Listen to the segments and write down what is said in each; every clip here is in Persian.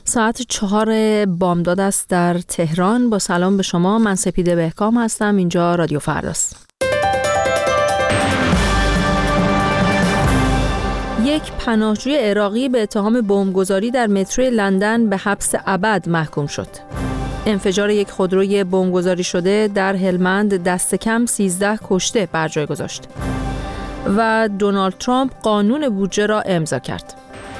ساعت 4 بامداد است در تهران. با سلام به شما، من سپیده بهکام هستم. اینجا رادیو فرداست. یک پناهجوی عراقی به اتهام بمبگذاری در مترو لندن به حبس ابد محکوم شد. انفجار یک خودروی بمبگذاری شده در هلمند دست کم 13 کشته بر جای گذاشت. و دونالد ترامپ قانون بودجه را امضا کرد.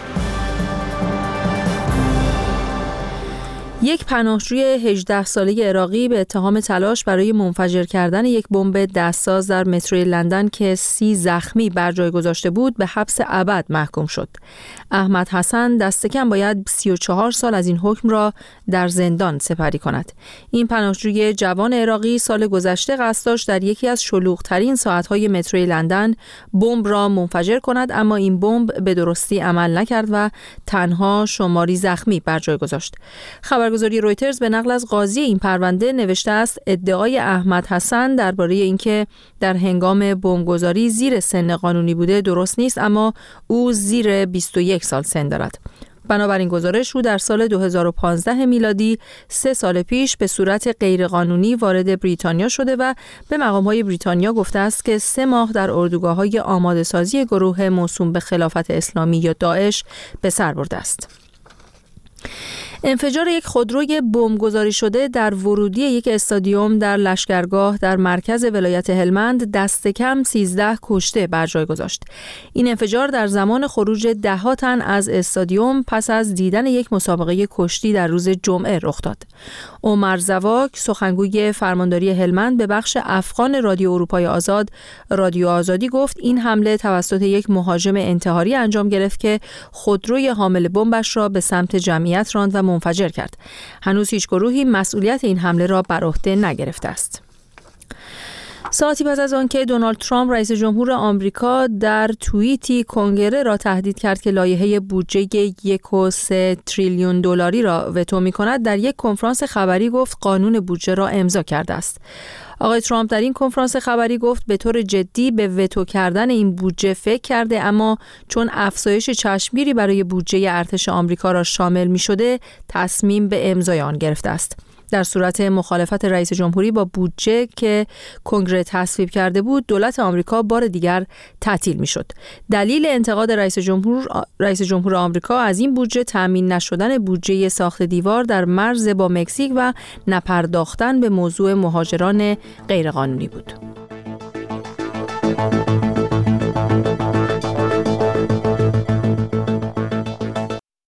یک پناهجوی 18 ساله عراقی به اتهام تلاش برای منفجر کردن یک بمب دستساز در مترو لندن که 30 زخمی بر جای گذاشته بود به حبس ابد محکوم شد. احمد حسن دست کم باید 34 سال از این حکم را در زندان سپری کند. این پناهجوی جوان عراقی سال گذشته قصد داشت در یکی از شلوغ‌ترین ساعت‌های مترو لندن بمب را منفجر کند، اما این بمب به درستی عمل نکرد و تنها شماری زخمی بر جای گذاشت. خبرگزاری رویترز به نقل از قاضی این پرونده نوشته است ادعای احمد حسن درباره اینکه در هنگام بمبگذاری زیر سن قانونی بوده درست نیست، اما او زیر 21 سال سن دارد. بنابراین گزارش او در سال 2015 میلادی 3 سال پیش به صورت غیرقانونی وارد بریتانیا شده و به مقام‌های بریتانیا گفته است که 3 ماه در اردوگاه‌های آماده‌سازی گروه موسوم به خلافت اسلامی یا داعش به سر برده است. انفجار یک خودروی بمبگذاری شده در ورودی یک استادیوم در لشکرگاه در مرکز ولایت هلمند دست کم 13 کشته بر جای گذاشت. این انفجار در زمان خروج ده‌ها تن از استادیوم پس از دیدن یک مسابقه کشتی در روز جمعه رخ داد. عمر زواک، سخنگوی فرمانداری هلمند، به بخش افغان رادیو اروپای آزاد رادیو آزادی گفت این حمله توسط یک مهاجم انتحاری انجام گرفت که خودروی حامل بمبش را به سمت جمعیت راند و منفجر کرد. هنوز هیچ گروهی مسئولیت این حمله را بر عهده نگرفته است. ساعتی پس از آنکه دونالد ترامپ رئیس جمهور آمریکا در توییتی کنگره را تهدید کرد که لایحه بودجه 1.3 تریلیون دلاری را وتو می‌کند، در یک کنفرانس خبری گفت قانون بودجه را امضا کرده است. آقای ترامپ در این کنفرانس خبری گفت به طور جدی به وتو کردن این بودجه فکر کرده، اما چون افزایش چشمگیری برای بودجه ارتش آمریکا را شامل می‌شده تصمیم به امضای آن گرفته است. در صورت مخالفت رئیس جمهوری با بودجه که کنگره تصویب کرده بود، دولت آمریکا بار دیگر تعطیل می‌شد. دلیل انتقاد رئیس جمهور آمریکا از این بودجه تامین نشدن بودجه ساخت دیوار در مرز با مکزیک و نپرداختن به موضوع مهاجران غیرقانونی بود.